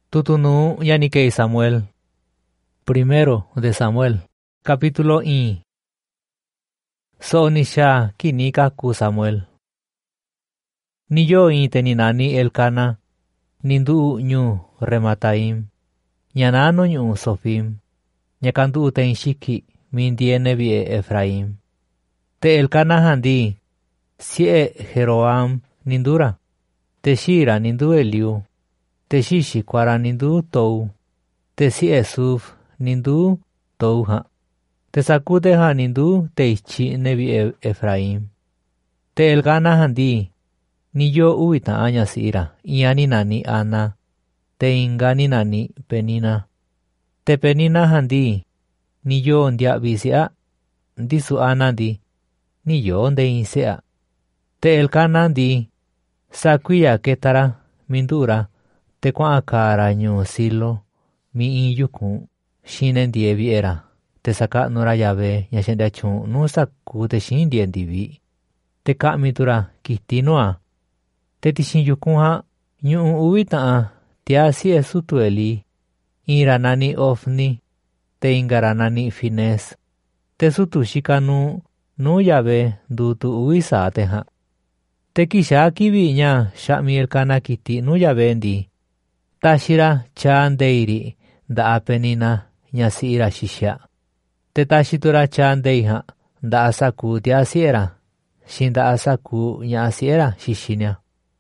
Tutunu yanikei Samuel. Primero de Samuel, capítulo 1. Sonisha kinika ku Samuel. Niyo teninani Elcana, nindu nyu Remataim, nyanano nyu Sofim, nyakandu tenshiki mindiene vie Efraim. Te Elcana handi, sie Jeroam nindura, te shira nindu Eliu, te shishi kwara nindu tou, te sie Suf nindu touha, te sakudeha nindu te ichi nevi Efraim. Te Elcana handi, niyo uita anya sira, iani nani Ana, te ingani nani Penina. Te Penina handi, niyo ndia bisea, disu Ana di, niyo nde insea. Te Elcana di, sakuya ketara, mindura, te kwa akara nyu silo, mi iyuku, shinen die viera, te saka nura yabe, nyashenda chun, nu saku te shin dien divi. Te ka mitura kitinua, te tishin yukunha, nyu uita tia sie sutueli, iranani Ofni, te ingaranani Fines, te sutu shikanu, nu yabe dutu uisa teha. Te kisha kiviña shami Elcana kiti nu yabendi, tashira chandeiri da apenina nyasira shisha. Te tashitura chandeiha da asaku tia siera, shinda asaku nyasiera shishinya.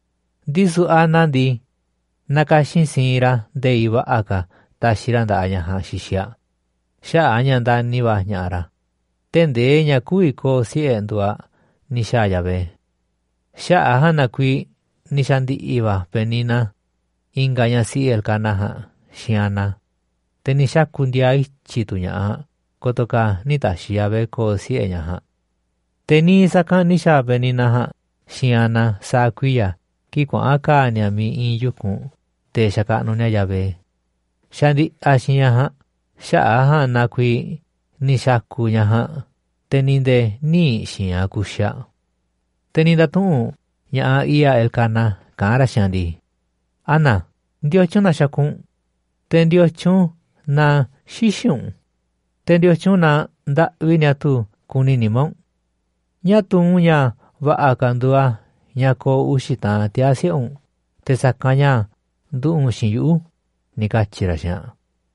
Disu anandi, nakashin sinira deiva aka tashiranda anyaha shishya. Sha anyanda niva nyara. Tende nyakuiko siendua nisha yabe. Sha ahana kui nishandi iva penina, inganya si Elcanaha, shiana. Tenisha kundia ichitunya, kotoka nitashi yabe ko sienyaha. Teni saka nisha peninaha, shiana sakuya, kikwa aka nyami inyuku, te shaka nunya yabe. Shandi ashinyaha, sha aha nakui nishakunyaha, teninde ni shiakusha. Teninda tuu, nya iya Elcana, kara shandi. Ana, ndiochu na shakun, tendiochu na shishun, tendiochu na nda winyatu kuninimon. Nyatu nya va akandua, nyako ushita tiaseun, te sakanya duun shinyu, nikachirasha.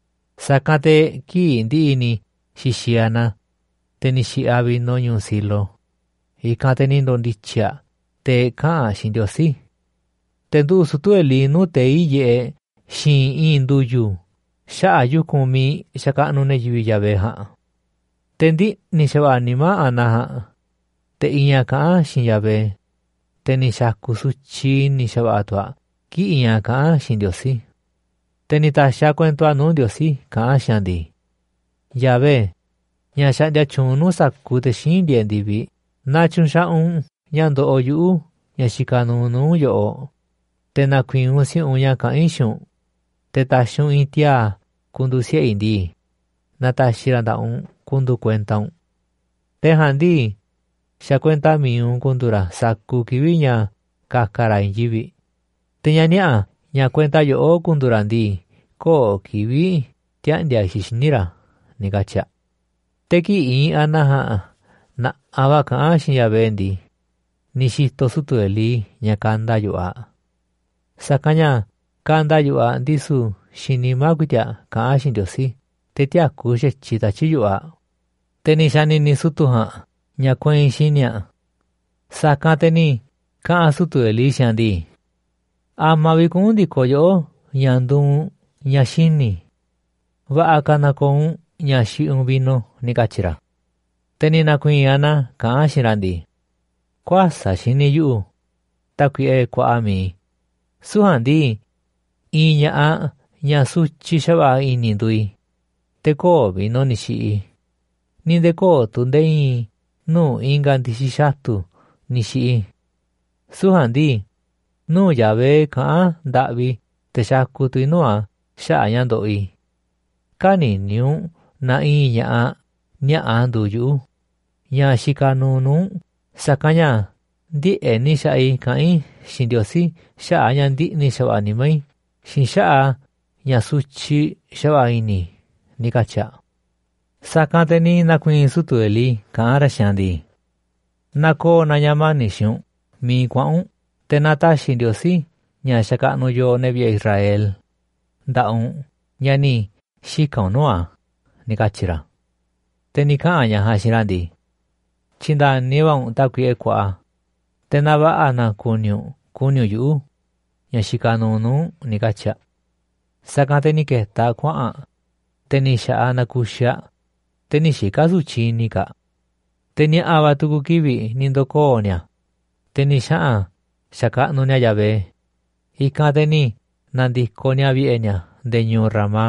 Sakate ki indiini shishiana, tenishi abi no nyun silo. Ikate nindo ndicha, te kaa shindiosi. Tendu sutueli nu te iye shin induyu, sha yukumi shaka nune yuvi yabeha. Tendi nishaba anima anaha, te inya kaa shin yabe, te nishaku suchi nishaba atwa, ki inya kaa shindiosi. Tenita shakuentua nundiosi kaa shandi. Yabe, nya shandia chunu saku te shin diendivi, na chun shaun nyando oyu, nya shikanu nu yo. Te na kuin si unya ka inshun, te tashun intia kundusie indi, na tashiranda kundu cuentan. Te handi, sha cuenta mi kundura saku kiviña kakara injivi. Te nyania, nya cuenta yo kundurandi, ko kivi tiandia shishnira, nigacha. Te ki in anaha, na abaka ashin yabendi, nishito sutueli nya kanda yoa. Sakanya kanda yua disu shinimaguya kaa shindiosi, te tia kushe chita chiyua. Teni shani ni sutuha, nya kwen shinya. Sakateni kaa sutu eli shandi. Ama vikundi koyo nyandun nya shini. Va akana kon nya shiun vino nikachira. Teni na kwen ana kaa shirandi. Kwa sa shini yu, takwie kwa ami. Suhandi, inya a nya suchi shaba inindui. Te ko vino nishi. Ninde ko tundei nu ingandishishatu nishi. Suhandi, nu yabe kaa davi te shaku tuinua sha nyandoi. Kani niu na inya a nya anduyu. Nya shikanu nu sakanya di eni shai kai shindiosi sha nyandi ni shawa animai. Shin sha ña sutyi xava'a ini ni katya. Sakan te ni nakuiin sutu Elí ka'an ra xi'an ndii: Na koo na ñamani xi'un mii kua'un, te na taxi Ndiosi ña xaka'nu yoo ne'e vi'e Israel nda'un ña ni xika un nua ni katyi ra. Te ni ka'an ña jan xi'in ra ndii: Tyindani vaun takui'e kua'a, te na va'a na kuniun yu'u ña xika nuu nuun ni katyia. Sakan te ni keta kua'an, te ni xa'a nakuxia', te ni xika sutyi ini ka. Te nia'a va tuku kivi ni ndokoo nia, te ni xa'an xaka'nu nia Yahvé. Ikan te ni nandiko nia vi'e nia nde ñuu Ramá.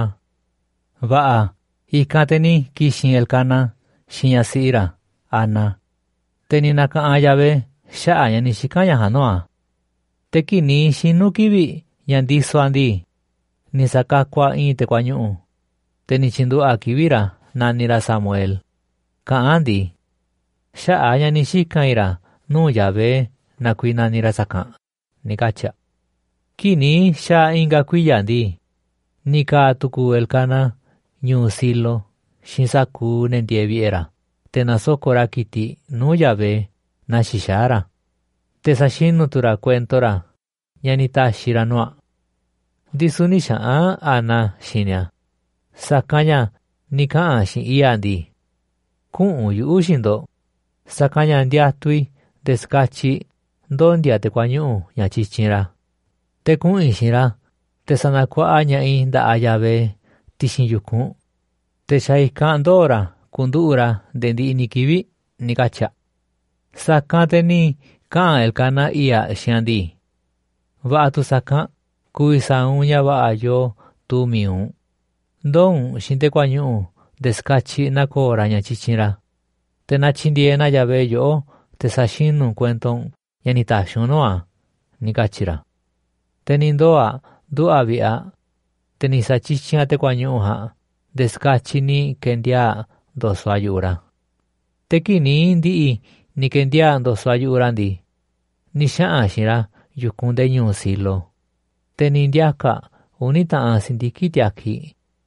Va'a, ikan te ni kixin Elcana xi'in ñasi'i ra Ana, te ni naka'an Yahvé xa'a ña ni xikan ña jan nua. Te kini xinu kivi ña ndiso'a ndii, ni sakakua iin te kuañu'u, te ni tyindu'a kivi ra nani ra Samuel. Ka'an ndii: Xa'a ña ni xikan ira nuu Yahvé nakui nani ra sakan, ni katyia. Kini xaa inga kuiya ndii, ni kaa tuku Elcana ñuu Silo xiin sakuu ne ndie vi'e ra, te nasoko ra kiti nuu Yahvé na xixaa ra. Te saxinu tu ra cuento ra ña ni taxi ra nu'a. Ndisu ni xa'an Ana xi'in nia, sakan ña ni ka'an xi'in iya ndii: Ku'un yu'u xi'in ndo, sakan ña ndiatui nde skatyi ndoo ndia te kuañu'u ña tyityin ra. Te ku'in xi'in ra, te sanakua'a ña'i nda'a Yahvé tixin yukun, te xa ikan ndoo ra kundu'u ra nde ndi'i ni kivi, ni katyia. Sakan te ni ka'an Elcana iya xi'an ndii: Va'a tu sakan, kuvi sa'un ña va'a yoo tu miun. Ndoun xi'in te kuañu'u nde skatyi nakoo ra ña tyityin ra, te na tyindie na Yahvé yo'o te saxinu cuento'n ña ni taxiun nua, ni katyi ra. Te ni ndoo'a ndu'a vi'a, te ni satyityi'a te kuañu'u jan nde skatyi ni kendiaa ndoso'a yu'u ra. Te kini ndi'i ni kendiaa ndoso'a yu'u ra ndii, ni xa'an xi'in ra yukun nde ñuu Silo, te ni ndiaka' 9 ta'an sindiki tiaki,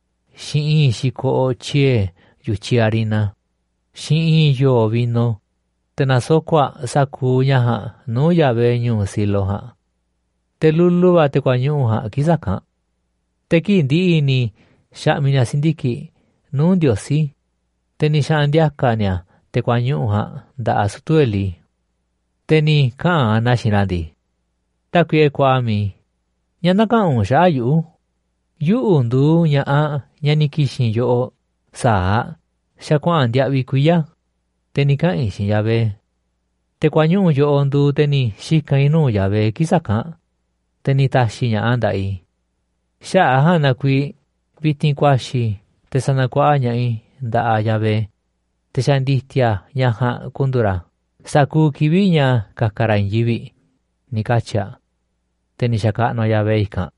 xi'in 1 xiko'o tyie yutyi harina, xi'in 1 yoo vino, te nasoko'a sakuu ña jan nuu Yahvé ñuu Silo jan. Te lulu va te kuañu'u jan kisakan. Te kii ndi'i ni xa'mi nia sindiki nuu Ndiosi, te ni xa'an ndiaka nia te kuañu'u jan nda'a sutu Elí. Te ni ka'an Ana xi'in ra ndii: Takui'e kua'a mi, ña naka'un xa'a yu'u. Yu'u nduu ña'a ña ni kixin yo'o saa xa kua'an ndia'vi kuiya, te ni ka'in xi'in Yahvé. Te kuañu'u yo'o nduu te ni xikan nuu Yahvé kisakan, te ni taxi ña'a nda'i. Xa'a jan na kui vitin kuaxi te sanakua'a ña'i nda'a Yahvé, te xa nditia ña jan kundu ra sakuu kivi ña kaka ra iin yivi, ni katyia. Te ni xaka'nu Yahvé ikan.